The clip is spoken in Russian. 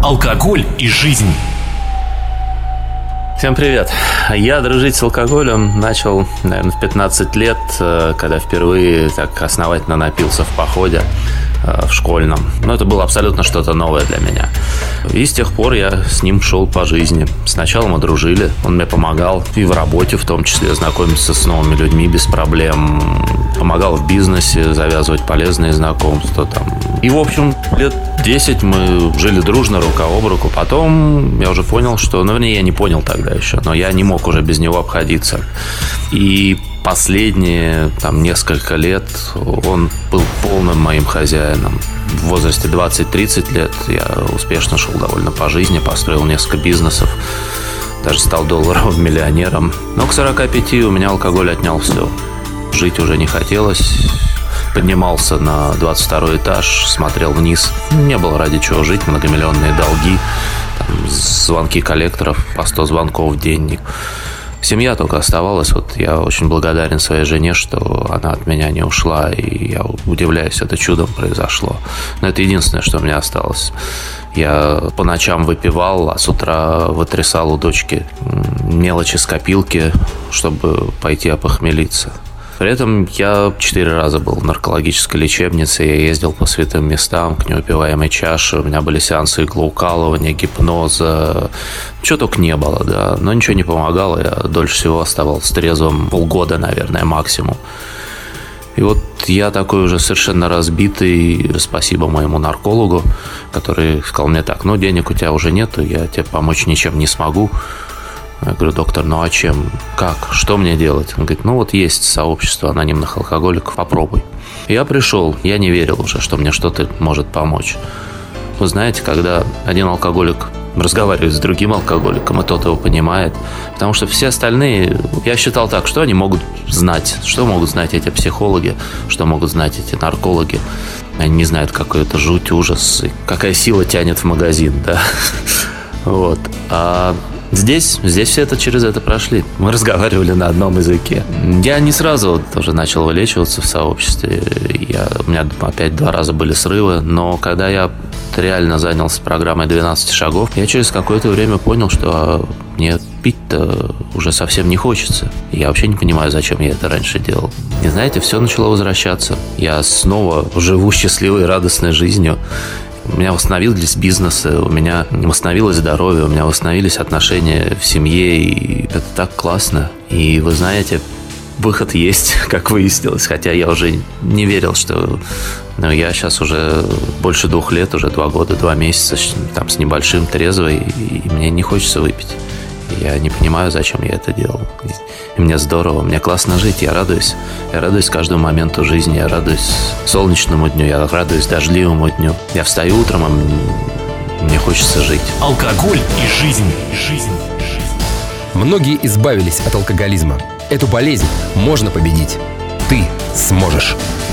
Алкоголь и жизнь. Всем привет! Я дружить с алкоголем начал, наверное, в 15 лет, когда впервые так основательно напился в походе в школьном. Но это было абсолютно что-то новое для меня. И с тех пор я с ним шел по жизни. Сначала мы дружили, он мне помогал и в работе, в том числе знакомиться с новыми людьми без проблем. Помогал в бизнесе завязывать полезные знакомства там. И, в общем, лет 10 мы жили дружно, рука об руку. Потом я уже понял, что... вернее, я не понял тогда еще, но я не мог уже без него обходиться. И последние несколько лет он был полным моим хозяином. В возрасте 20-30 лет я успешно шел довольно по жизни, построил несколько бизнесов, даже стал долларовым миллионером. Но к 45 у меня алкоголь отнял все. Жить уже не хотелось. Поднимался на 22 этаж, смотрел вниз. Не было ради чего жить, многомиллионные долги, звонки коллекторов, по 100 звонков в день. Семья только оставалась. Я очень благодарен своей жене, что она от меня не ушла, и я удивляюсь, это чудом произошло. Но это единственное, что у меня осталось. Я по ночам выпивал, а с утра вытрясал у дочки мелочи с копилки, чтобы пойти опохмелиться. При этом я 4 раза был в наркологической лечебнице, я ездил по святым местам, к неупиваемой чаше, у меня были сеансы иглоукалывания, гипноза, чего только не было, да, но ничего не помогало, я дольше всего оставался трезвым полгода, наверное, максимум. И я такой уже совершенно разбитый, спасибо моему наркологу, который сказал мне так: денег у тебя уже нету, я тебе помочь ничем не смогу. Я говорю: доктор, а чем? Как? Что мне делать? Он говорит: есть сообщество анонимных алкоголиков, попробуй. Я пришел, я не верил уже, что мне что-то может помочь. Вы знаете, когда один алкоголик разговаривает с другим алкоголиком, и тот его понимает, потому что все остальные, я считал так, что они могут знать, что могут знать эти психологи, что могут знать эти наркологи. Они не знают, какой это жуть, ужас, и какая сила тянет в магазин, да. А Здесь все через это прошли. Мы разговаривали на одном языке. Я не сразу тоже начал вылечиваться в сообществе. У меня опять 2 раза были срывы. Но когда я реально занялся программой 12 шагов, я через какое-то время понял, что мне пить-то уже совсем не хочется. Я вообще не понимаю, зачем я это раньше делал. И знаете, все начало возвращаться. Я снова живу счастливой, радостной жизнью. У меня восстановились бизнесы, у меня восстановилось здоровье, у меня восстановились отношения в семье, и это так классно. И вы знаете, выход есть, как выяснилось, хотя я уже не верил, что... я сейчас уже больше 2 лет, уже 2 года, 2 месяца с небольшим трезвый, и мне не хочется выпить. Я не понимаю, зачем я это делал. И мне здорово, мне классно жить, я радуюсь. Я радуюсь каждому моменту жизни, я радуюсь солнечному дню, я радуюсь дождливому дню. Я встаю утром, и мне хочется жить. Алкоголь и жизнь. Многие избавились от алкоголизма. Эту болезнь можно победить. Ты сможешь.